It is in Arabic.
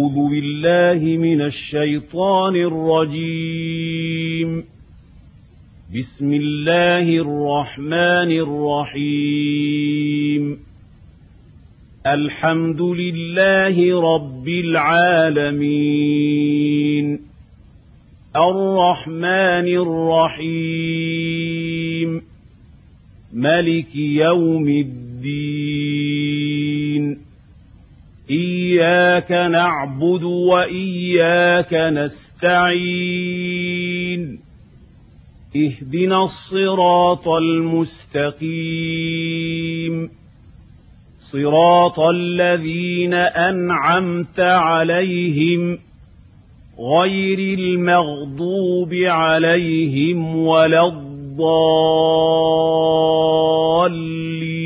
أعوذ بالله من الشيطان الرجيم. بسم الله الرحمن الرحيم. الحمد لله رب العالمين، الرحمن الرحيم، ملك يوم الدين. إياك نعبد وإياك نستعين. اهدنا الصراط المستقيم، صراط الذين أنعمت عليهم غير المغضوب عليهم ولا الضالين.